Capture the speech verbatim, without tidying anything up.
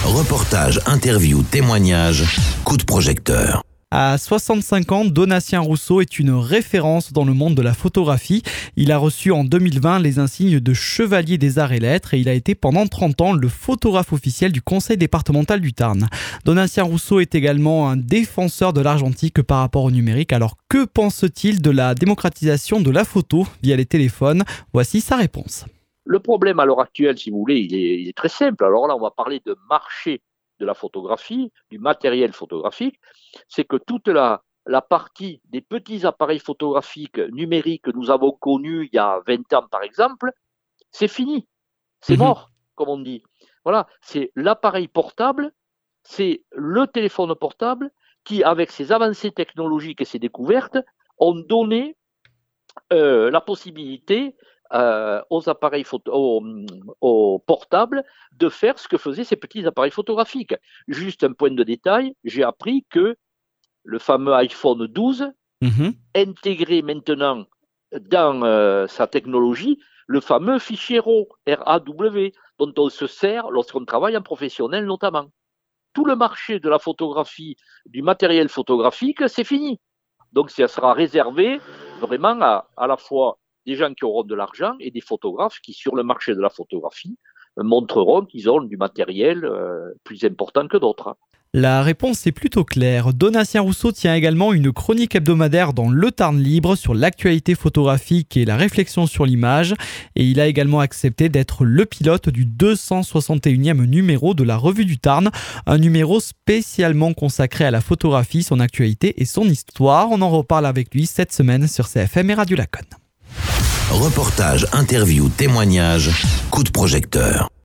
Reportage, interview, témoignage, coup de projecteur. À soixante-cinq ans, Donatien Rousseau est une référence dans le monde de la photographie. Il a reçu en deux mille vingt les insignes de chevalier des arts et lettres et il a été pendant trente ans le photographe officiel du conseil départemental du Tarn. Donatien Rousseau est également un défenseur de l'argentique par rapport au numérique. Alors que pense-t-il de la démocratisation de la photo via les téléphones ? Voici sa réponse. Le problème à l'heure actuelle, si vous voulez, il est, il est très simple. Alors là, on va parler de marché de la photographie, du matériel photographique. C'est que toute la, la partie des petits appareils photographiques numériques que nous avons connus il y a vingt ans, par exemple, c'est fini. C'est mmh. mort, comme on dit. Voilà, c'est l'appareil portable, c'est le téléphone portable qui, avec ses avancées technologiques et ses découvertes, ont donné euh, la possibilité Euh, aux appareils photo, aux, aux portables de faire ce que faisaient ces petits appareils photographiques. Juste un point de détail, j'ai appris que le fameux iPhone douze mmh. intégrait maintenant dans euh, sa technologie le fameux fichier RAW, R A W, dont on se sert lorsqu'on travaille en professionnel notamment. Tout le marché de la photographie, du matériel photographique, c'est fini. Donc ça sera réservé vraiment à, à la fois des gens qui auront de l'argent et des photographes qui, sur le marché de la photographie, montreront qu'ils ont du matériel euh, plus important que d'autres. La réponse est plutôt claire. Donatien Rousseau tient également une chronique hebdomadaire dans Le Tarn Libre sur l'actualité photographique et la réflexion sur l'image. Et il a également accepté d'être le pilote du deux cent soixante et unième numéro de la Revue du Tarn, un numéro spécialement consacré à la photographie, son actualité et son histoire. On en reparle avec lui cette semaine sur C F M et Radio Laconne. Reportage, interview, témoignage, coup de projecteur.